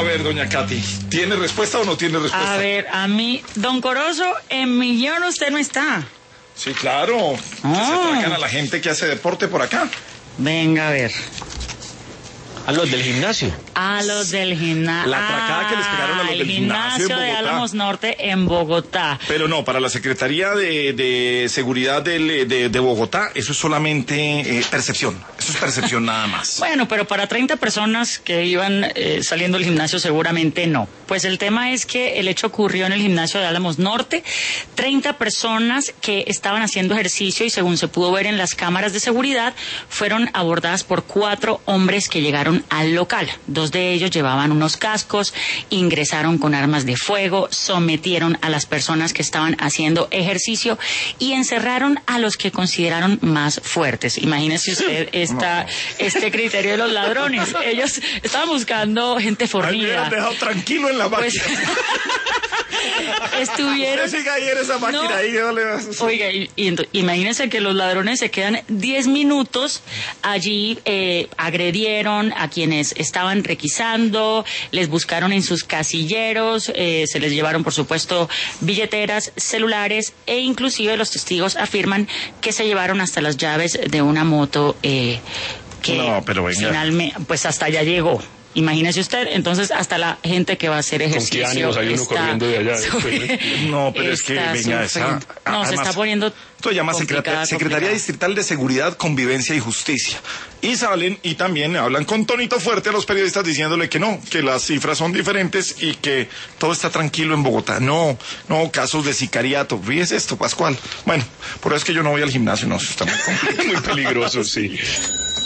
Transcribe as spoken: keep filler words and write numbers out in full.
ver, doña Katy, ¿tiene respuesta o no tiene respuesta? A ver, a mí, don Corozo, en millón usted no está. Sí, claro. Oh. Se atracan a la gente que hace deporte por acá. Venga, a ver. A los del gimnasio. A los del gimnasio. La atracada que les pegaron a los del gimnasio en de Bogotá. Álamos Norte en Bogotá. Pero no, para la Secretaría de, de Seguridad del, de, de Bogotá, eso es solamente eh, percepción. Eso es percepción nada más. Bueno, pero para treinta personas que iban eh, saliendo del gimnasio seguramente no. Pues el tema es que el hecho ocurrió en el gimnasio de Álamos Norte. treinta personas que estaban haciendo ejercicio y según se pudo ver en las cámaras de seguridad, fueron abordadas por cuatro hombres que llegaron al local. Dos de ellos llevaban unos cascos, ingresaron con armas de fuego, sometieron a las personas que estaban haciendo ejercicio y encerraron a los que consideraron más fuertes. Imagínese usted esta, no. este criterio de los ladrones. Ellos estaban buscando gente fornida. Ay, me hubieran dejado tranquilo en la máquina. Pues, estuvieron... Usted siga ahí en esa máquina no. ahí, no le vas a... Oiga, y, y, imagínense que los ladrones se quedan diez minutos allí, eh, agredieron a quienes estaban requisando, les buscaron en sus casilleros, eh, se les llevaron, por supuesto, billeteras, celulares e inclusive los testigos afirman que se llevaron hasta las llaves de una moto eh, que no, pero venga. finalmente, pues hasta allá llegó. Imagínese usted, entonces hasta la gente que va a hacer ejercicio. ¿Con qué ánimos hay uno está, corriendo de allá? Sobre, no, pero es que venga esa. No, además, se está poniendo. Esto se llama Secretaría, Secretaría Distrital de Seguridad, Convivencia y Justicia. Y salen y también hablan con tonito fuerte a los periodistas diciéndole que no, que las cifras son diferentes y que todo está tranquilo en Bogotá. No, no, casos de sicariato. Fíjese esto, Pascual. Bueno, por eso es que yo no voy al gimnasio, no, eso está muy complicado. Muy peligroso, sí.